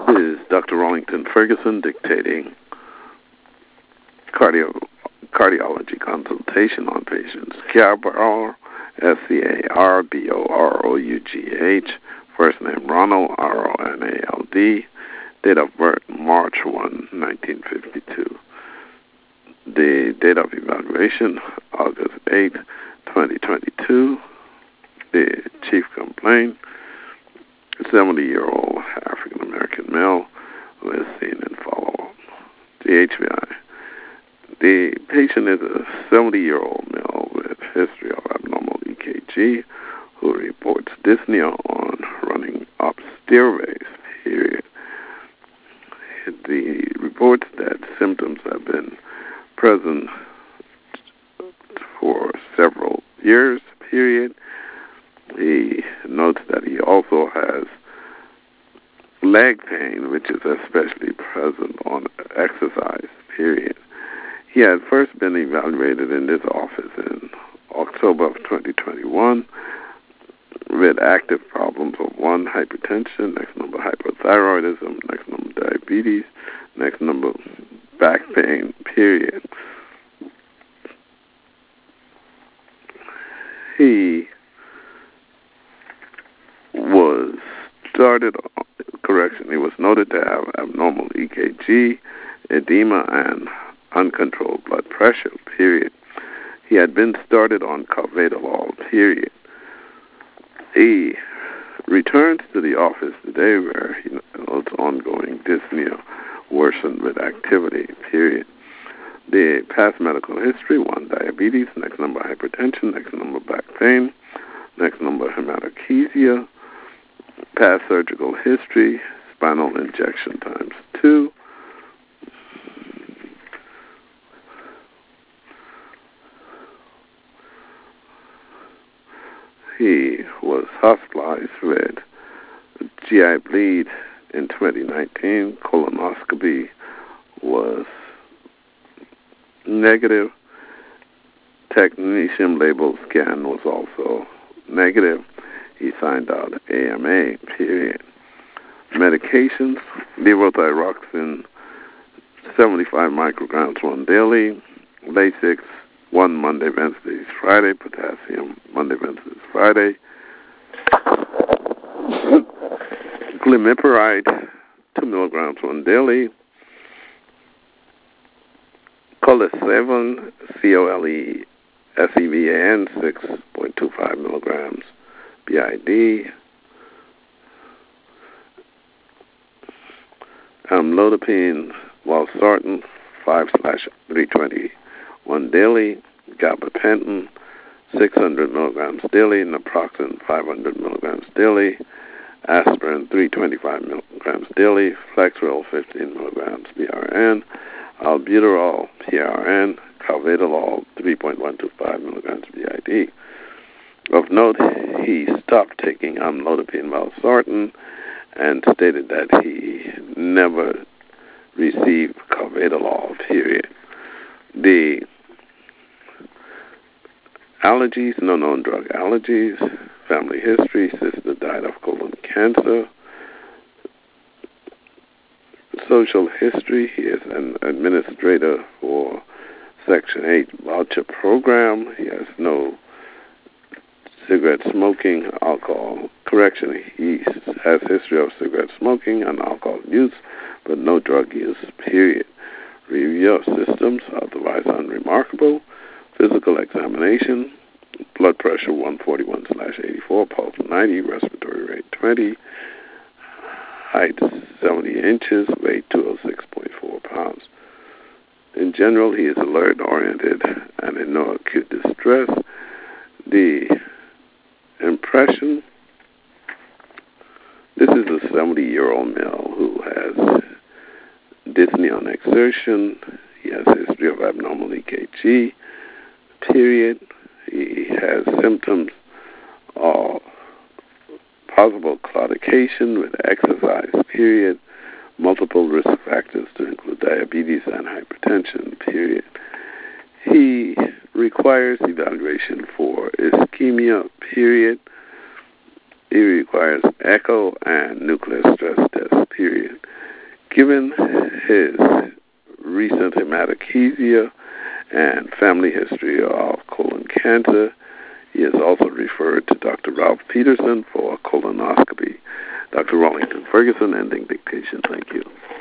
This is Dr. Rawlington Ferguson dictating cardiology consultation on patients. Scarborough, Scarboroughh, first name Ronald, Ronald, date of birth March 1, 1952. The date of evaluation August 8, 2022. The chief complaint, 70-year-old African-American male who is seen in follow-up. The HBI. The patient is a 70-year-old male with history of abnormal EKG who reports dyspnea on running up stairways, period. The reports that symptoms have been present for several years, period. He notes that he also has leg pain, which is especially present on exercise, period. He had first been evaluated in this office in October of 2021 with active problems of 1, hypertension, next number hypothyroidism, next number diabetes, next number back pain, period. He was he was noted to have abnormal EKG, edema, and uncontrolled blood pressure, period. He had been started on carvedilol, period. He returns to the office today where he notes ongoing dyspnea worsened with activity, period. The past medical history, 1, diabetes, next number hypertension, next number back pain, next number hematochezia, past surgical history, spinal injection times 2. He was hospitalized with GI bleed in 2019. Colonoscopy was negative. Technetium label scan was also negative. He signed out AMA, period. Medications, levothyroxine, 75 micrograms 1 daily, Lasix, 1 Monday, Wednesdays, Friday, potassium, Monday, Wednesdays, Friday, glimepiride, 2 milligrams 1 daily, Colesevan, Colesevan, 6.25 milligrams BID, amlodipine, valsartan, 5/320 1 daily, gabapentin, 600 milligrams daily, naproxen, 500 milligrams daily, aspirin, 325 milligrams daily, Flexeril, 15 milligrams BRN, albuterol, PRN, carvedilol, 3.125 milligrams BID. Of note, he stopped taking amlodipine valsartan and stated that he never received carvedilol, period. The allergies, no known drug allergies, family history, sister died of colon cancer, social history, he is an administrator for Section 8 voucher program, he has no cigarette smoking, alcohol, he has history of cigarette smoking and alcohol use, but no drug use, period. Review of systems, otherwise unremarkable. Physical examination, blood pressure 141/84, pulse 90, respiratory rate 20, height 70 inches, weight 206.4 pounds. In general, he is alert, oriented, and in no acute distress. The impression, this is a 70-year-old male who has dyspnea on exertion. He has a history of abnormal EKG, period. He has symptoms of possible claudication with exercise, period. Multiple risk factors to include diabetes and hypertension, period. He requires evaluation for ischemia, period. He requires echo and nuclear stress test, period. Given his recent hematochezia and family history of colon cancer, he is also referred to Dr. Ralph Peterson for a colonoscopy. Dr. Wallington Ferguson, ending dictation. Thank you.